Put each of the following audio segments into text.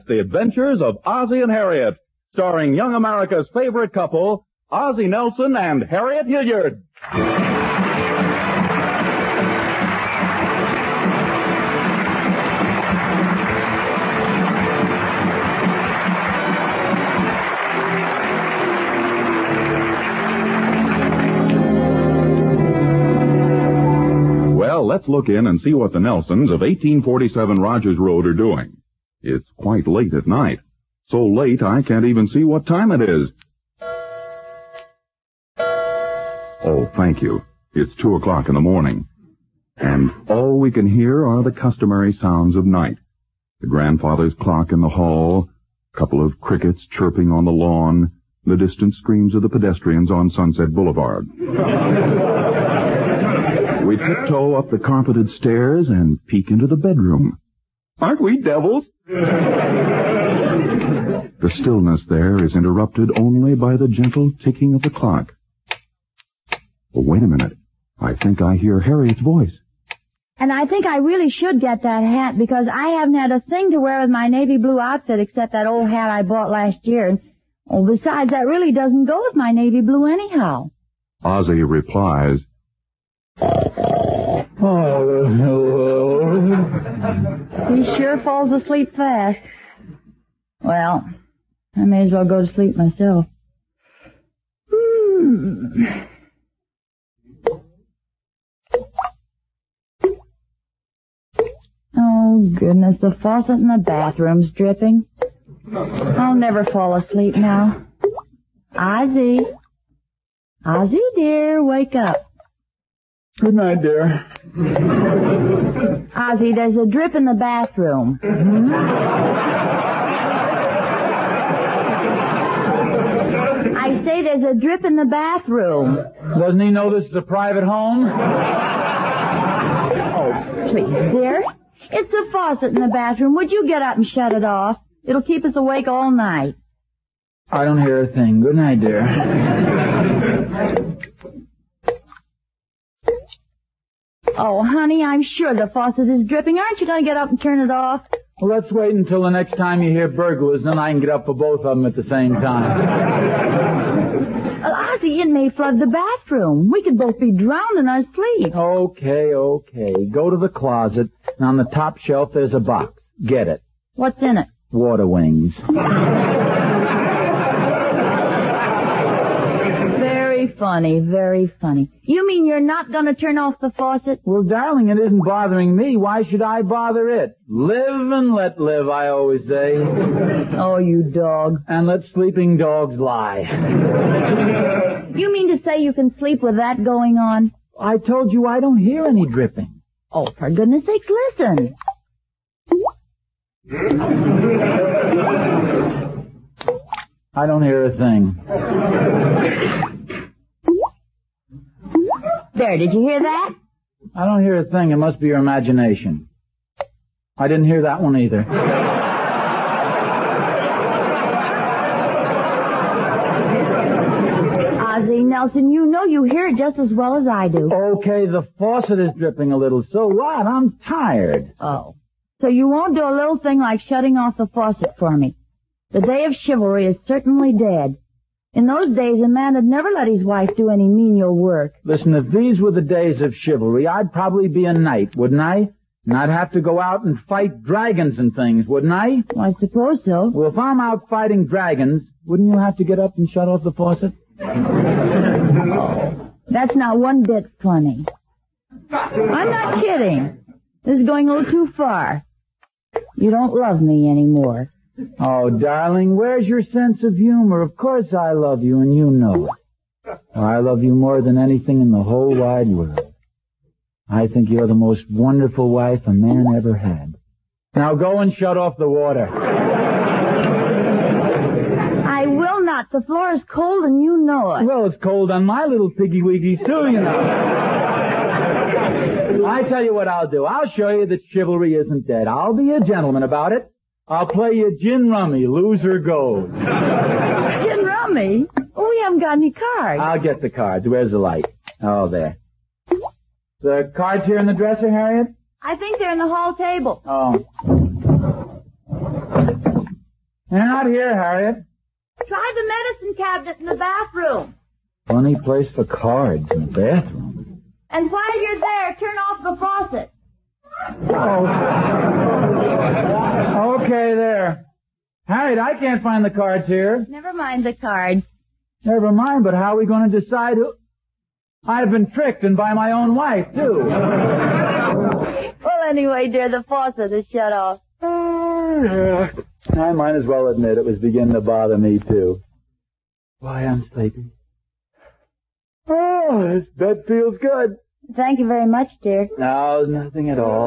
The Adventures of Ozzie and Harriet, starring young America's favorite couple, Ozzie Nelson and Harriet Hilliard. Well, let's look in and see what the Nelsons of 1847 Rogers Road are doing. It's quite late at night. So late I can't even see what time it is. Oh, thank you. It's 2 o'clock in the morning. And all we can hear are the customary sounds of night. The grandfather's clock in the hall, a couple of crickets chirping on the lawn, the distant screams of the pedestrians on Sunset Boulevard. We tiptoe up the carpeted stairs and peek into the bedroom. Aren't we devils? The stillness there is interrupted only by the gentle ticking of the clock. Oh, wait a minute. I think I hear Harriet's voice. And I think I really should get that hat because I haven't had a thing to wear with my navy blue outfit except that old hat I bought last year. And, besides, that really doesn't go with my navy blue anyhow. Ozzie replies, Oh, hello. He sure falls asleep fast. Well, I may as well go to sleep myself. Oh, goodness, the faucet in the bathroom's dripping. I'll never fall asleep now. Ozzie. Ozzie, dear, wake up. Good night, dear. Ozzie, there's a drip in the bathroom. I say there's a drip in the bathroom. Doesn't he know this is a private home? Oh, please, dear. It's the faucet in the bathroom. Would you get up and shut it off? It'll keep us awake all night. I don't hear a thing. Good night, dear. Oh, honey, I'm sure the faucet is dripping. Aren't you going to get up and turn it off? Well, let's wait until the next time you hear burglars, then I can get up for both of them at the same time. Ozzie, it may flood the bathroom. We could both be drowned in our sleep. Okay. Go to the closet, and on the top shelf there's a box. Get it. What's in it? Water wings. Very funny. You mean you're not going to turn off the faucet? Well, darling, it isn't bothering me. Why should I bother it? Live and let live, I always say. Oh, you dog. And let sleeping dogs lie. You mean to say you can sleep with that going on? I told you I don't hear any dripping. Oh, for goodness sakes, listen. I don't hear a thing. There, did you hear that? I don't hear a thing. It must be your imagination. I didn't hear that one either. Ozzie Nelson, you know you hear it just as well as I do. Okay, the faucet is dripping a little. So what? I'm tired. Oh. So you won't do a little thing like shutting off the faucet for me. The day of chivalry is certainly dead. In those days, a man had never let his wife do any menial work. Listen, if these were the days of chivalry, I'd probably be a knight, wouldn't I? And I'd have to go out and fight dragons and things, wouldn't I? Well, I suppose so. Well, if I'm out fighting dragons, wouldn't you have to get up and shut off the faucet? That's not one bit funny. I'm not kidding. This is going a little too far. You don't love me anymore. Oh, darling, where's your sense of humor? Of course I love you, and you know it. I love you more than anything in the whole wide world. I think you're the most wonderful wife a man ever had. Now go and shut off the water. I will not. The floor is cold, and you know it. Well, it's cold on my little piggy-wiggies, too, you know. I tell you what I'll do. I'll show you that chivalry isn't dead. I'll be a gentleman about it. I'll play you gin rummy, loser goes. Gin rummy? Oh, we haven't got any cards. I'll get the cards. Where's the light? Oh, there. The cards here in the dresser, Harriet? I think they're in the hall table. Oh. They're not here, Harriet. Try the medicine cabinet in the bathroom. Funny place for cards in the bathroom. And while you're there, turn off the faucet. Oh. Okay, there. Harriet, I can't find the cards here. Never mind the cards. Never mind, but how are we going to decide who... I've been tricked, and by my own wife, too. Well, anyway, dear, the faucet is shut off. I might as well admit it was beginning to bother me, too. Why, I'm sleepy. Oh, this bed feels good. Thank you very much, dear. No, nothing at all.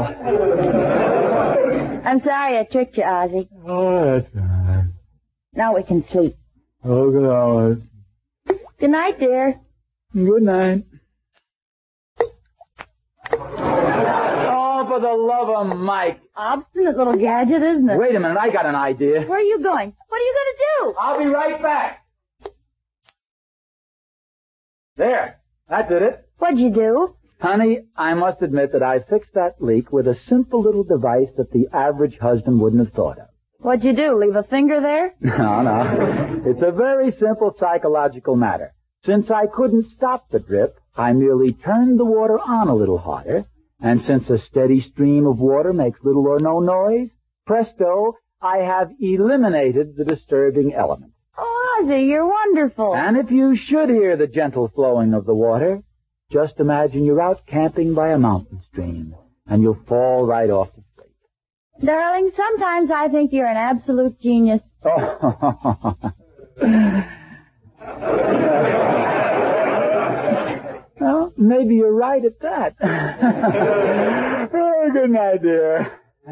I'm sorry I tricked you, Ozzie. Oh, that's all right. Now we can sleep. Oh, good hours. Good night, dear. Good night. Oh, for the love of Mike. Obstinate little gadget, isn't it? Wait a minute, I got an idea. Where are you going? What are you going to do? I'll be right back. There, that did it. What'd you do? Honey, I must admit that I fixed that leak with a simple little device that the average husband wouldn't have thought of. What'd you do? Leave a finger there? No. It's a very simple psychological matter. Since I couldn't stop the drip, I merely turned the water on a little harder, and since a steady stream of water makes little or no noise, presto, I have eliminated the disturbing element. Oh, Ozzie, you're wonderful. And if you should hear the gentle flowing of the water, just imagine you're out camping by a mountain stream, and you'll fall right off to sleep. Darling, sometimes I think you're an absolute genius. Oh. Well, maybe you're right at that. Oh, good night, dear.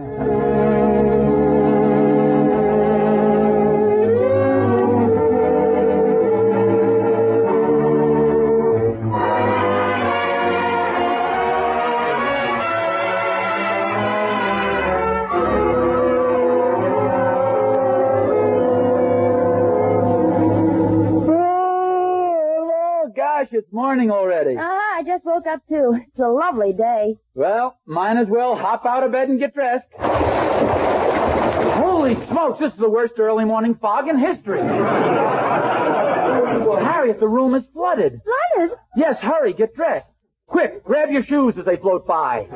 It's morning already. I just woke up too. It's a lovely day. Well, might as well hop out of bed and get dressed. Holy smokes, this is the worst early morning fog in history. Well, Harriet, the room is flooded. Flooded? Yes, hurry, get dressed. Quick, grab your shoes as they float by.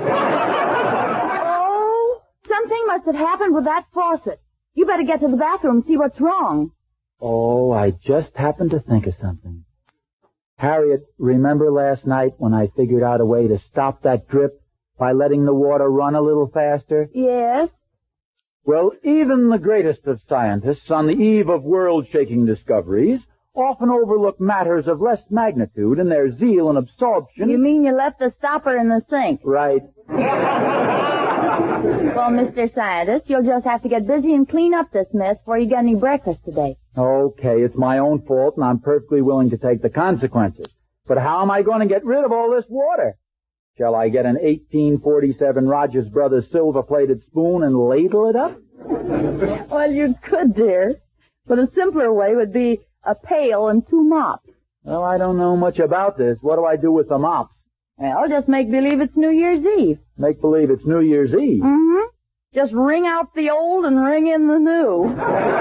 Oh, something must have happened with that faucet. You better get to the bathroom and see what's wrong. Oh, I just happened to think of something. Harriet, remember last night when I figured out a way to stop that drip by letting the water run a little faster? Yes. Well, even the greatest of scientists on the eve of world-shaking discoveries often overlook matters of less magnitude in their zeal and absorption. You mean you left the stopper in the sink? Right. Well, Mr. Scientist, you'll just have to get busy and clean up this mess before you get any breakfast today. Okay, it's my own fault, and I'm perfectly willing to take the consequences. But how am I going to get rid of all this water? Shall I get an 1847 Rogers Brothers silver-plated spoon and ladle it up? Well, you could, dear. But a simpler way would be a pail and 2 mops. Well, I don't know much about this. What do I do with the mops? Well, just make believe it's New Year's Eve. Make believe it's New Year's Eve? Mm-hmm. Just wring out the old and ring in the new.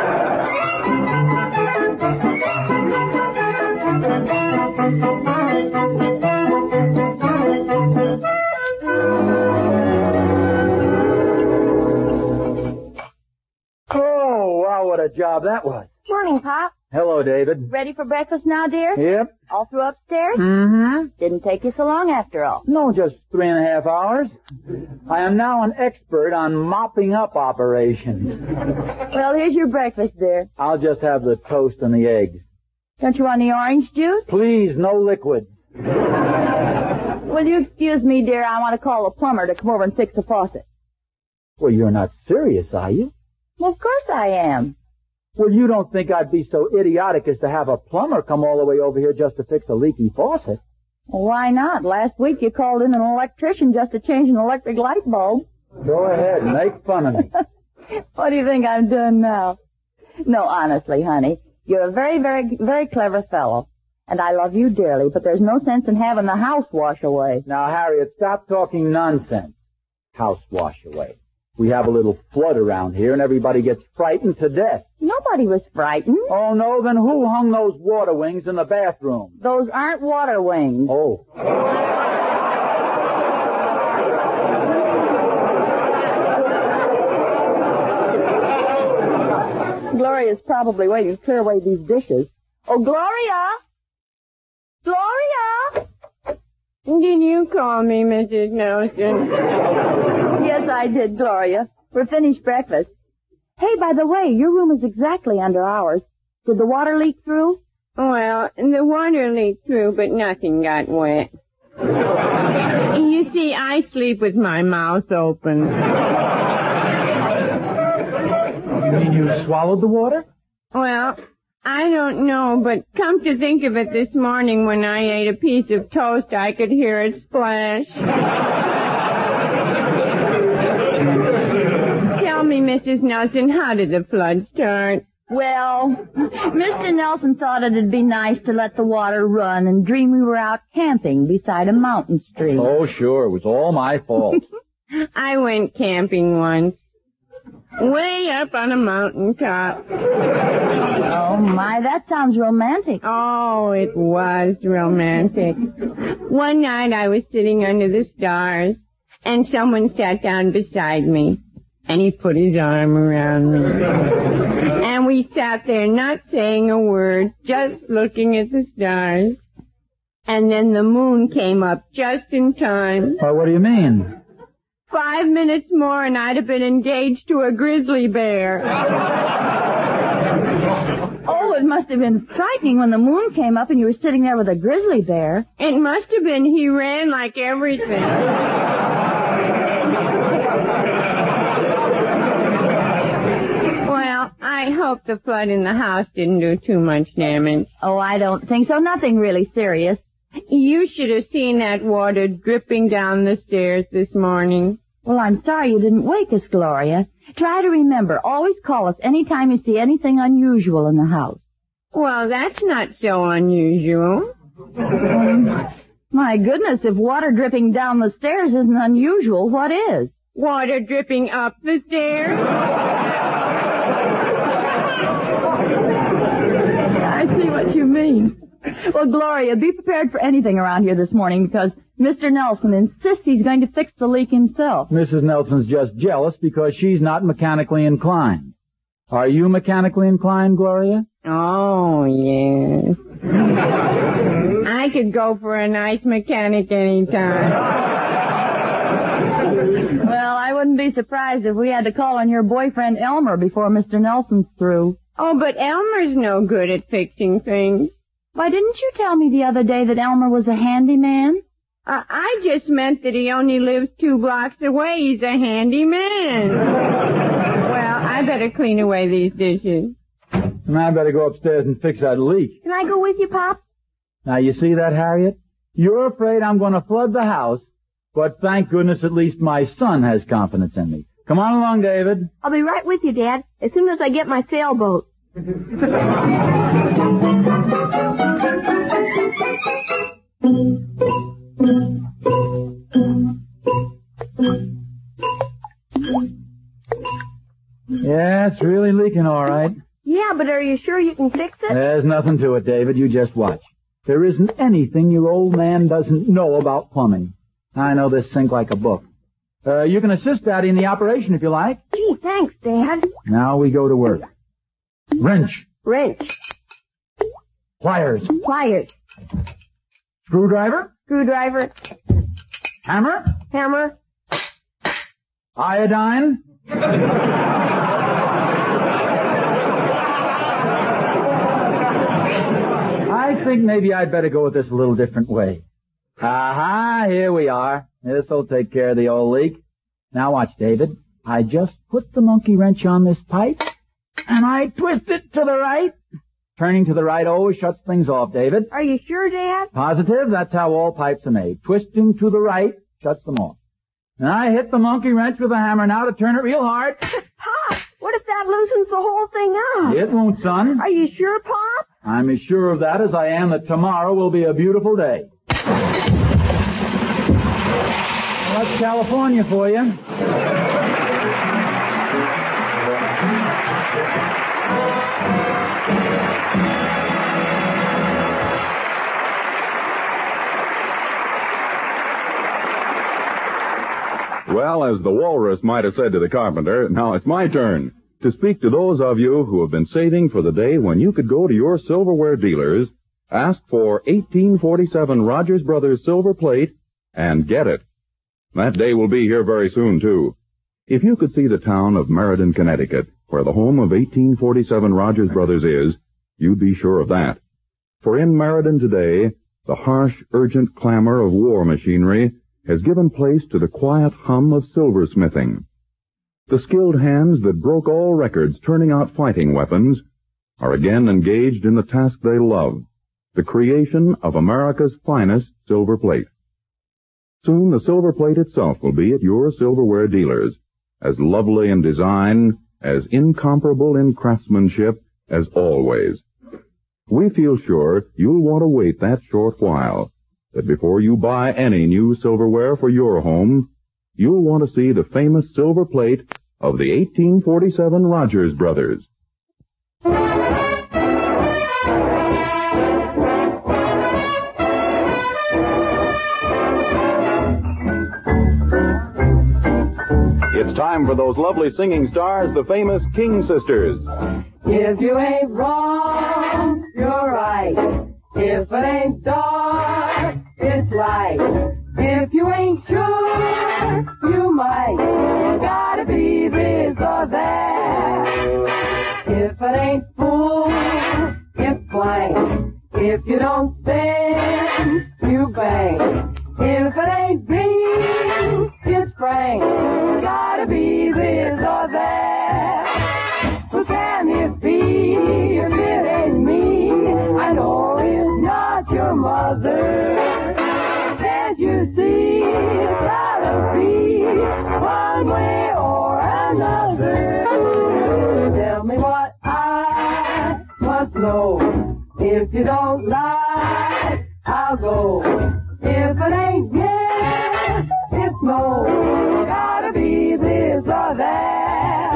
Oh, wow, what a job that was. Morning, Pop. Hello, David. Ready for breakfast now, dear? Yep. All through upstairs? Mm-hmm. Didn't take you so long after all. No, just 3.5 hours. I am now an expert on mopping up operations. Well, here's your breakfast, dear. I'll just have the toast and the eggs. Don't you want any orange juice? Please, no liquid. Will you excuse me, dear? I want to call a plumber to come over and fix the faucet. Well, you're not serious, are you? Well, of course I am. Well, you don't think I'd be so idiotic as to have a plumber come all the way over here just to fix a leaky faucet? Well, why not? Last week you called in an electrician just to change an electric light bulb. Go ahead, make fun of me. What do you think I'm doing now? No, honestly, honey, you're a very, very, very clever fellow. And I love you dearly, but there's no sense in having the house wash away. Now, Harriet, stop talking nonsense. House wash away. We have a little flood around here, and everybody gets frightened to death. Nobody Nobody was frightened. Oh, no, then who hung those water wings in the bathroom? Those aren't water wings. Oh. Gloria's probably waiting to clear away these dishes. Oh, Gloria! Gloria! Did you call me, Mrs. Nelson? Yes, I did, Gloria. We're finished breakfast. Hey, by the way, your room is exactly under ours. Did the water leak through? Well, the water leaked through, but nothing got wet. You see, I sleep with my mouth open. You mean you swallowed the water? Well, I don't know, but come to think of it, this morning when I ate a piece of toast, I could hear it splash. Tell me, Mrs. Nelson, how did the flood start? Well, Mr. Nelson thought it'd be nice to let the water run and dream we were out camping beside a mountain stream. Oh, sure. It was all my fault. I went camping once. Way up on a mountaintop. Oh, my, that sounds romantic. Oh, it was romantic. One night I was sitting under the stars, and someone sat down beside me, and he put his arm around me. And we sat there not saying a word, just looking at the stars. And then the moon came up just in time. What do you mean? 5 minutes more and I'd have been engaged to a grizzly bear. Oh, it must have been frightening when the moon came up and you were sitting there with a grizzly bear. It must have been. He ran like everything. Well, I hope the flood in the house didn't do too much damage. Oh, I don't think so. Nothing really serious. You should have seen that water dripping down the stairs this morning. Well, I'm sorry you didn't wake us, Gloria. Try to remember, always call us any time you see anything unusual in the house. Well, that's not so unusual. My goodness, if water dripping down the stairs isn't unusual, what is? Water dripping up the stairs? I see what you mean. Well, Gloria, be prepared for anything around here this morning because Mr. Nelson insists he's going to fix the leak himself. Mrs. Nelson's just jealous because she's not mechanically inclined. Are you mechanically inclined, Gloria? Oh, yes. I could go for a nice mechanic anytime. Well, I wouldn't be surprised if we had to call on your boyfriend Elmer before Mr. Nelson's through. Oh, but Elmer's no good at fixing things. Why, didn't you tell me the other day that Elmer was a handyman? I just meant that he only lives 2 blocks away. He's a handyman. Well, I better clean away these dishes. And I better go upstairs and fix that leak. Can I go with you, Pop? Now, you see that, Harriet? You're afraid I'm going to flood the house, but thank goodness at least my son has confidence in me. Come on along, David. I'll be right with you, Dad, as soon as I get my sailboat. Yeah, it's really leaking all right. Yeah, but are you sure you can fix it? There's nothing to it, David. You just watch. There isn't anything your old man doesn't know about plumbing. I know this sink like a book. You can assist Daddy in the operation if you like. Gee, thanks, Dad. Now we go to work. Wrench. Wrench. Pliers. Pliers. Screwdriver. Screwdriver. Hammer. Hammer. Iodine. I think maybe I'd better go with this a little different way. Aha, here we are. This'll take care of the old leak. Now watch, David. I just put the monkey wrench on this pipe, and I twist it to the right. Turning to the right always shuts things off, David. Are you sure, Dad? Positive, that's how all pipes are made. Twisting to the right shuts them off. And I hit the monkey wrench with a hammer now to turn it real hard. Pop, what if that loosens the whole thing up? It won't, son. Are you sure, Pop? I'm as sure of that as I am that tomorrow will be a beautiful day. Well, that's California for you. Well, as the walrus might have said to the carpenter, now it's my turn to speak to those of you who have been saving for the day when you could go to your silverware dealers, ask for 1847 Rogers Brothers silver plate, and get it. That day will be here very soon, too. If you could see the town of Meriden, Connecticut, where the home of 1847 Rogers Brothers is, you'd be sure of that. For in Meriden today, the harsh, urgent clamor of war machinery has given place to the quiet hum of silversmithing. The skilled hands that broke all records turning out fighting weapons are again engaged in the task they love, the creation of America's finest silver plate. Soon the silver plate itself will be at your silverware dealers, as lovely in design, as incomparable in craftsmanship as always. We feel sure you'll want to wait that short while, that before you buy any new silverware for your home, you'll want to see the famous silver plate of the 1847 Rogers Brothers. It's time for those lovely singing stars, the famous King Sisters. If you ain't wrong, you're right. If it ain't dark, it's light. If you ain't sure, you might. Gotta be this or that. If it ain't full, it's blank. If you don't spend, you bank. If it ain't green, it's frank. Gotta be this or that. Who can it be if it ain't me? I know it's not your mother. Can't you see it's gotta be one way or another? Tell me what I must know. If you don't like, I'll go. If it ain't yes, it's no. Gotta be this or that.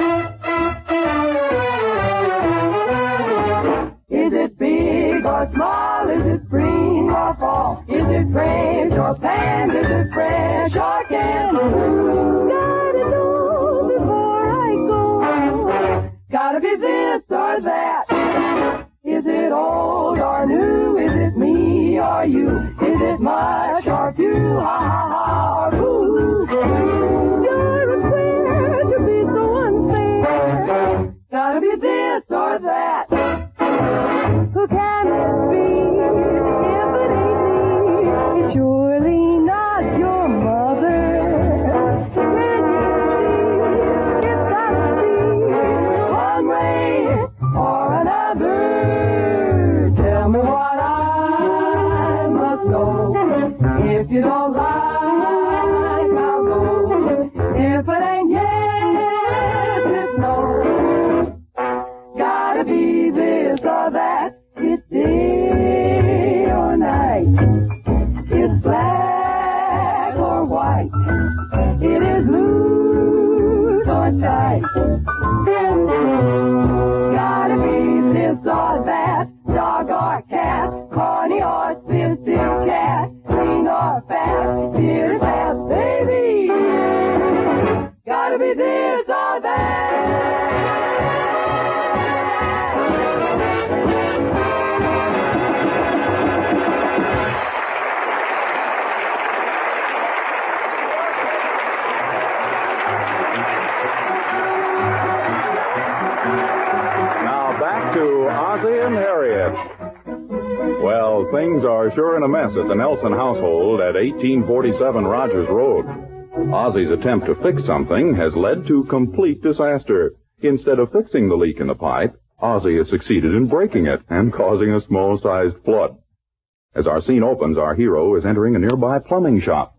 Is it big or small? Is it spring or fall? Is it draped or panned? Is it fresh or canned? Gotta know before I go. Gotta be this or that. Is it old or new? Is it me or you? Is it much or few? Ha ha ha or boo? You're unfair to be so unfair. Gotta be this or that. Who can it be if it ain't me? It's surely not your mother. When you see, it's gotta be one way or another. Tell me what I must know. If you don't like, I'll go. If it ain't yes, it's no. Gotta be this or that. It's day or night. It's black or white. It is loose or tight. Gotta be this or that. Dog or cat. Corny or spit cat. Clean or fat. Dear fat baby. Gotta be this or that. Now back to Ozzie and Harriet. Well, things are sure in a mess at the Nelson household at 1847 Rogers Road. Ozzie's attempt to fix something has led to complete disaster. Instead of fixing the leak in the pipe, Ozzie has succeeded in breaking it and causing a small-sized flood. As our scene opens, our hero is entering a nearby plumbing shop.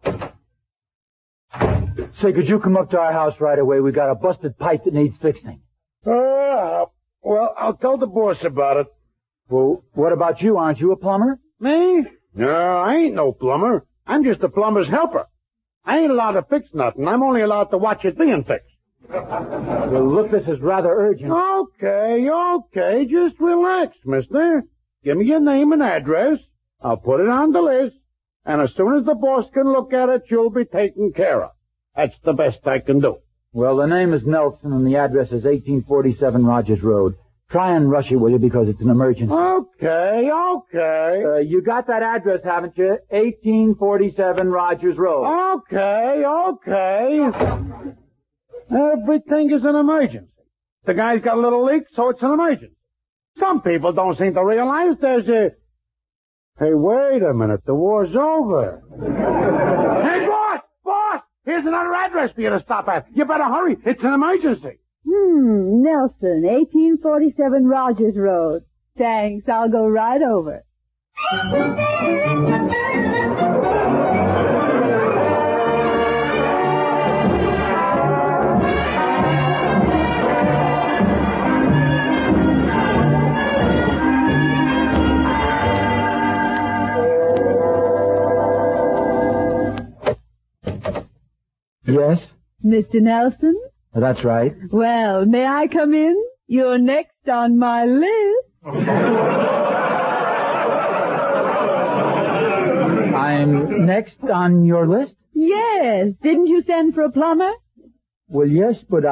Say, could you come up to our house right away? We got a busted pipe that needs fixing. Well, I'll tell the boss about it. Well, what about you? Aren't you a plumber? Me? No, I ain't no plumber. I'm just a plumber's helper. I ain't allowed to fix nothing. I'm only allowed to watch it being fixed. Well, look, this is rather urgent. Okay. Just relax, mister. Give me your name and address. I'll put it on the list. And as soon as the boss can look at it, you'll be taken care of. That's the best I can do. Well, the name is Nelson and the address is 1847 Rogers Road. Try and rush it, will you, because it's an emergency. Okay. You got that address, haven't you? 1847 Rogers Road. Okay. Everything is an emergency. The guy's got a little leak, so it's an emergency. Some people don't seem to realize there's a... Hey, wait a minute. The war's over. Hey, boss! Here's another address for you to stop at. You better hurry. It's an emergency. Nelson, 1847 Rogers Road. Thanks, I'll go right over. Yes? Mr. Nelson? That's right. Well, may I come in? You're next on my list. I'm next on your list? Yes. Didn't you send for a plumber? Well, yes, but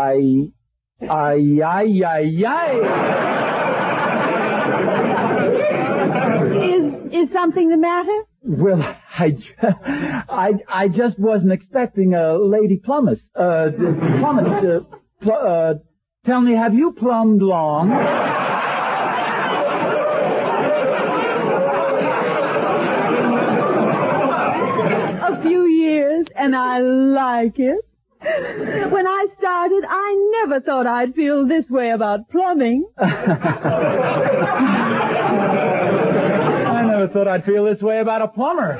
Is something the matter? Well, I just wasn't expecting a lady plumber. Tell me, have you plumbed long? A few years, and I like it. When I started, I never thought I'd feel this way about plumbing. I never thought I'd feel this way about a plumber.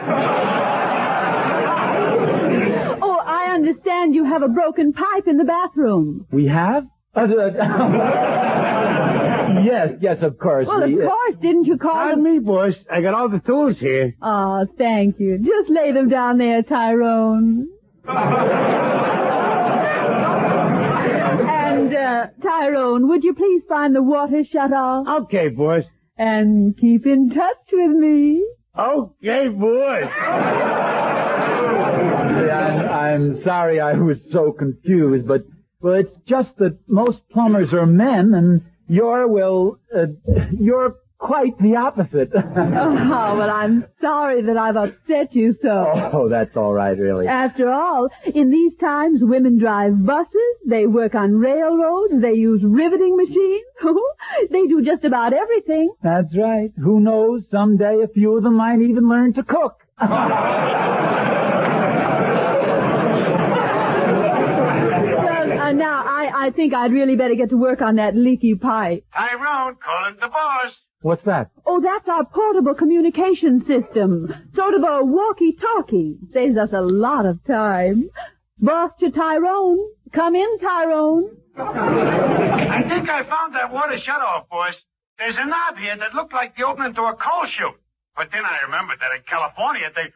Oh, I understand you have a broken pipe in the bathroom. We have? Yes, of course. Well, of course. Didn't you call Pardon me, boss. I got all the tools here. Oh, thank you. Just lay them down there, Tyrone. And, Tyrone, would you please find the water shut off? Okay, boss. And keep in touch with me. Okay, boss. I'm sorry I was so confused, but, well, it's just that most plumbers are men, and you're quite the opposite. Oh, well, I'm sorry that I've upset you so. Oh, that's all right, really. After all, in these times, women drive buses, they work on railroads, they use riveting machines. They do just about everything. That's right. Who knows, someday a few of them might even learn to cook. Now, I think I'd really better get to work on that leaky pipe. Tyrone, calling the boss. What's that? Oh, that's our portable communication system. Sort of a walkie-talkie. Saves us a lot of time. Boss to Tyrone. Come in, Tyrone. I think I found that water shut-off, boss. There's a knob here that looked like the opening to a coal chute. But then I remembered that in California, they...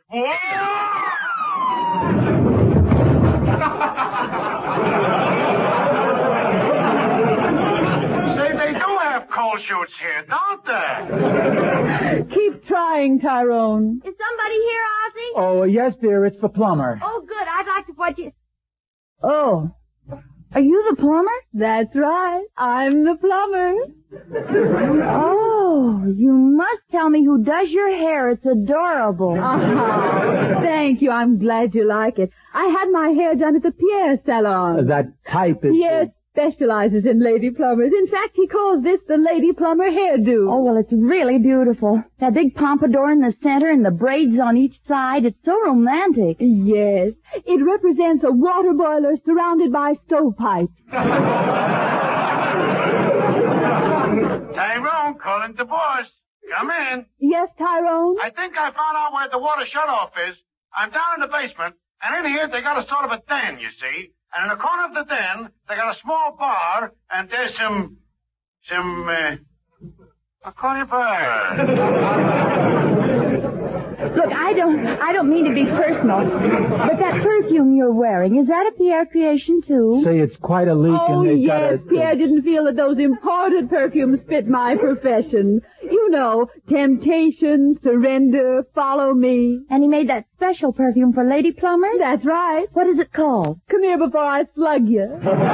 Say, they do have coal chutes here, don't they? Keep trying, Tyrone. Is somebody here, Ozzy? Oh, yes, dear, it's the plumber. Oh, good. I'd like to watch you. Oh. Are you the plumber? That's right. I'm the plumber. Oh, you must tell me who does your hair. It's adorable. Oh, thank you. I'm glad you like it. I had my hair done at the Pierre Salon. That pipe is... Pierre specializes in lady plumbers. In fact, he calls this the lady plumber hairdo. Oh, well, it's really beautiful. That big pompadour in the center and the braids on each side. It's so romantic. Yes. It represents a water boiler surrounded by stovepipes. Tyrone, calling the boss. Come in. Yes, Tyrone? I think I found out where the water shut-off is. I'm down in the basement, and in here they got a sort of a den, you see. And in the corner of the den, they got a small bar, and there's some I'll call you back. Look, I don't mean to be personal, but that perfume you're wearing, is that a Pierre creation too? Say, it's quite a leak and they've got yes, Pierre didn't feel that those imported perfumes fit my profession. You know, temptation, surrender, follow me. And he made that special perfume for lady plumbers? That's right. What is it called? Come here before I slug you.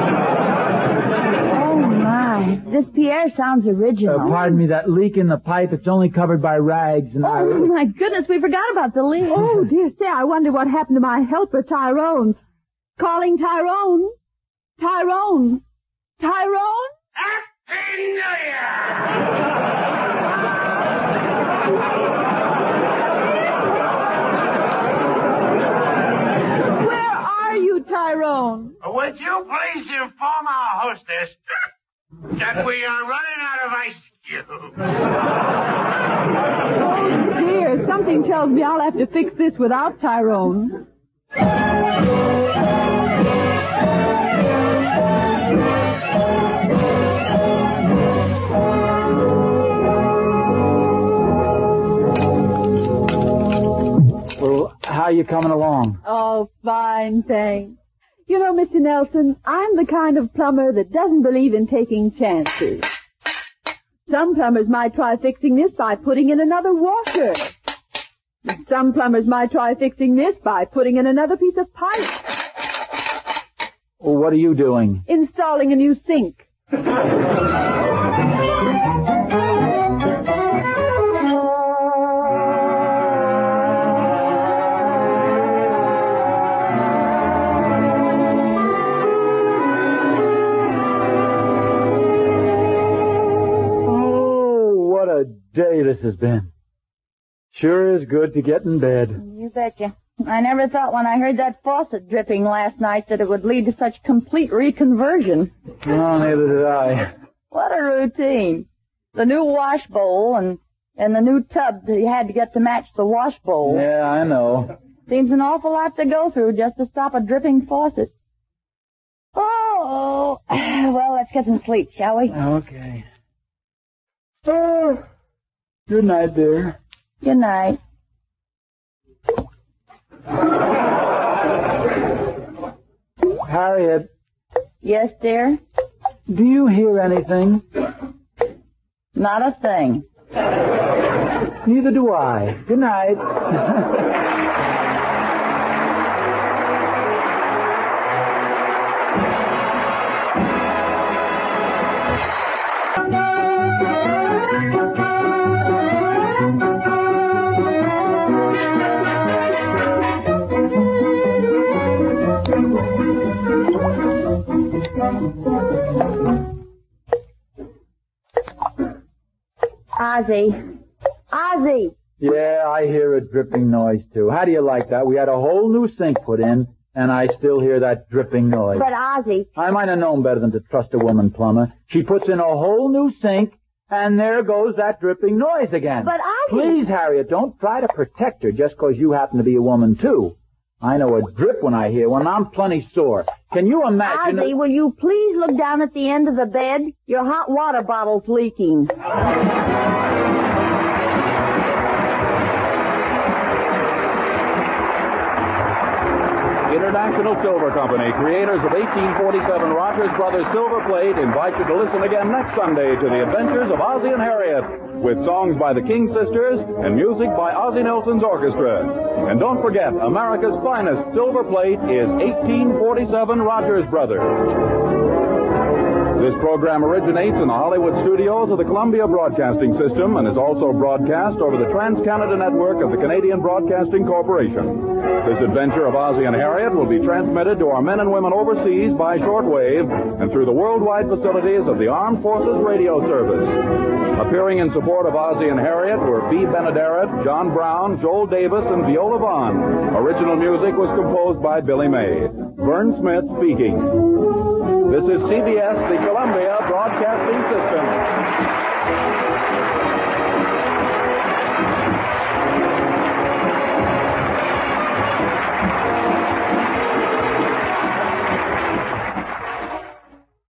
Oh, my. This Pierre sounds original. Pardon me, that leak in the pipe, it's only covered by rags and Oh, my goodness, we forgot about the leak. Oh, dear, say, I wonder what happened to my helper, Tyrone. Calling Tyrone. Tyrone. Tyrone? Happy New Year! Where are you, Tyrone? Would you please inform our hostess that we are running out of ice cubes? Oh, dear, something tells me I'll have to fix this without Tyrone. Well, how you coming along? Oh, fine, thanks. You know, Mr. Nelson, I'm the kind of plumber that doesn't believe in taking chances. Some plumbers might try fixing this by putting in another washer. Some plumbers might try fixing this by putting in another piece of pipe. Well, what are you doing? Installing a new sink. Day this has been. Sure is good to get in bed. You betcha. I never thought when I heard that faucet dripping last night that it would lead to such complete reconversion. No, neither did I. What a routine. The new wash bowl and the new tub that you had to get to match the wash bowl. Yeah, I know. Seems an awful lot to go through just to stop a dripping faucet. Oh, well, let's get some sleep, shall we? Okay. Oh. Good night, dear. Good night. Harriet. Yes, dear? Do you hear anything? Not a thing. Neither do I. Good night. Ozzie! Yeah, I hear a dripping noise, too. How do you like that? We had a whole new sink put in, and I still hear that dripping noise. But Ozzie... I might have known better than to trust a woman plumber. She puts in a whole new sink, and there goes that dripping noise again. But Ozzie... Please, Harriet, don't try to protect her just 'cause you happen to be a woman, too. I know a drip when I hear one. I'm plenty sore. Can you imagine... Ozzie, will you please look down at the end of the bed? Your hot water bottle's leaking. International Silver Company, creators of 1847 Rogers Brothers Silver Plate, invite you to listen again next Sunday to the adventures of Ozzie and Harriet, with songs by the King Sisters and music by Ozzie Nelson's orchestra. And don't forget, America's finest silver plate is 1847 Rogers Brothers. This program originates in the Hollywood studios of the Columbia Broadcasting System and is also broadcast over the Trans-Canada Network of the Canadian Broadcasting Corporation. This adventure of Ozzie and Harriet will be transmitted to our men and women overseas by shortwave and through the worldwide facilities of the Armed Forces Radio Service. Appearing in support of Ozzie and Harriet were Bea Benaderet, John Brown, Joel Davis, and Viola Vaughn. Original music was composed by Billy May. Vern Smith speaking. This is CBS, the Columbia Broadcasting System.